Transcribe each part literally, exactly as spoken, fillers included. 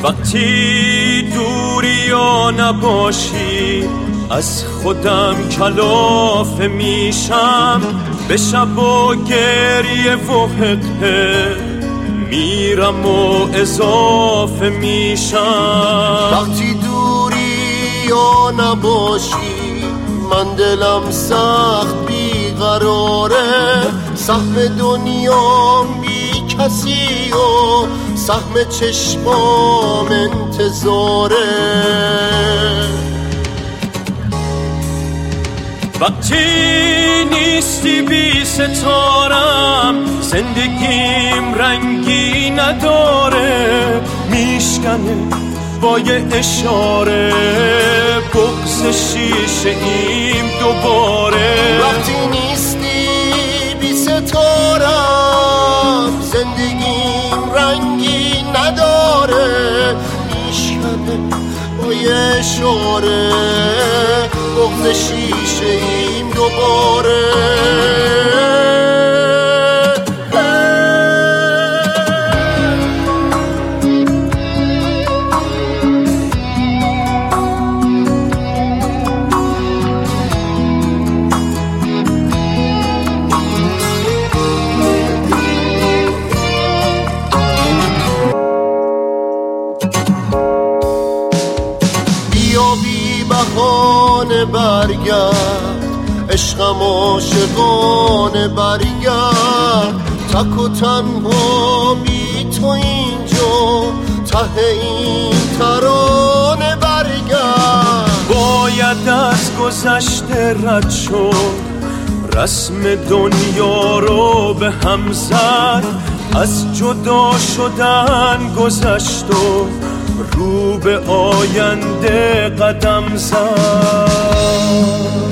وقتی دوری یا نباشی از خودم کلافه میشم، به شب و گریه و حقه میرم و اضافه میشم. وقتی دوری یا نباشی من دلم سخت بیقراره، سهم دنیام بی کسی و سهم چشمام انتظاره. وقتی نیستی بی ستارم زندگیم رنگی نداره، میشکنه با یه اشاره بغض شیشه ایم دوباره. وقتی نیستی بی ستارم زندگیم رنگی نداره، میشکنه با یه اشاره بغض شیشه ایم دوباره. بی بهانه برگرد عشقم عاشقانه برگرد، تک و تنها بی تو اینجا ته این ترانه برگرد. باید از گذشته رد شد، رسم دنیا رو به هم زد، از جدا شدن گذشت و رو به آینده قدم زد.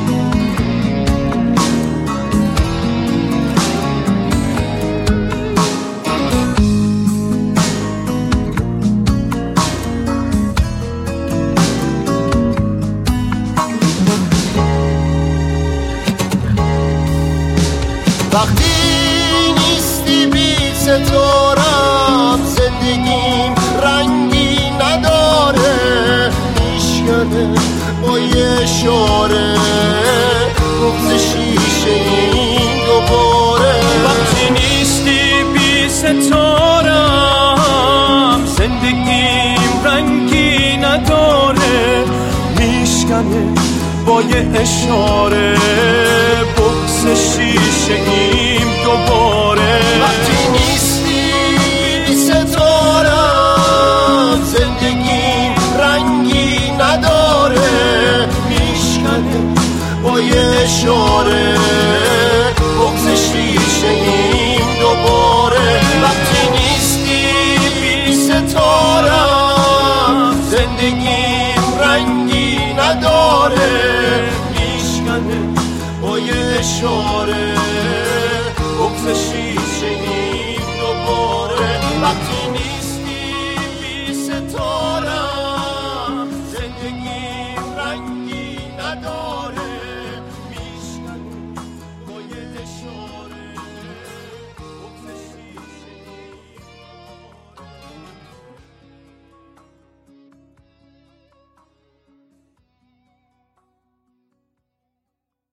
وقتی نیستی بی ستارم زندگیم رنگی نداره، میشکنه با یه اشاره بغض شیشه این دوباره. وقتی نیستی بی ستارم زندگیم رنگی نداره، میشکنه با یه اشاره